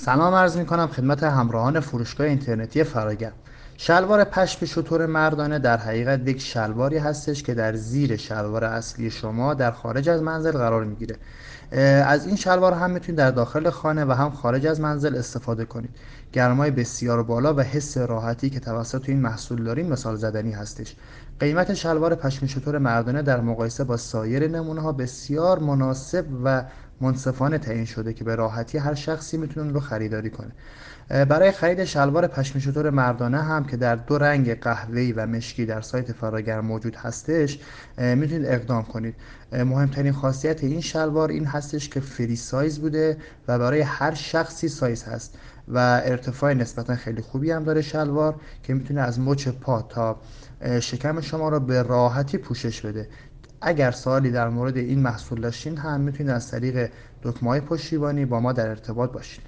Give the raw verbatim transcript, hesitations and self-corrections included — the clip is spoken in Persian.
سلام عرض می کنم خدمت همراهان فروشگاه اینترنتی فراگرد. شلوار پشم شتر مردانه در حقیقت یک شلواری هستش که در زیر شلوار اصلی شما در خارج از منزل قرار میگیره. از این شلوار هم میتونید در داخل خانه و هم خارج از منزل استفاده کنید. گرمای بسیار بالا و حس راحتی که توسط این محصول داریم مثال زدنی هستش. قیمت شلوار پشم شتر مردانه در مقایسه با سایر نمونه ها بسیار مناسب و منصفانه تعیین شده که به راحتی هر شخصی میتونه اون رو خریداری کنه. برای خرید شلوار پشم شتر مردانه هم که در دو رنگ قهوه‌ای و مشکی در سایت فراگرد موجود هستش میتونید اقدام کنید. مهمترین خاصیت این شلوار این هستش که فری سایز بوده و برای هر شخصی سایز هست و ارتفاع نسبتا خیلی خوبی هم داره شلوار که میتونه از مچ پا تا شکم شما رو به راحتی پوشش بده. اگر سوالی در مورد این محصول داشتین هم میتونید از طریق دکمه‌های پشتیبانی با ما در ارتباط باشید.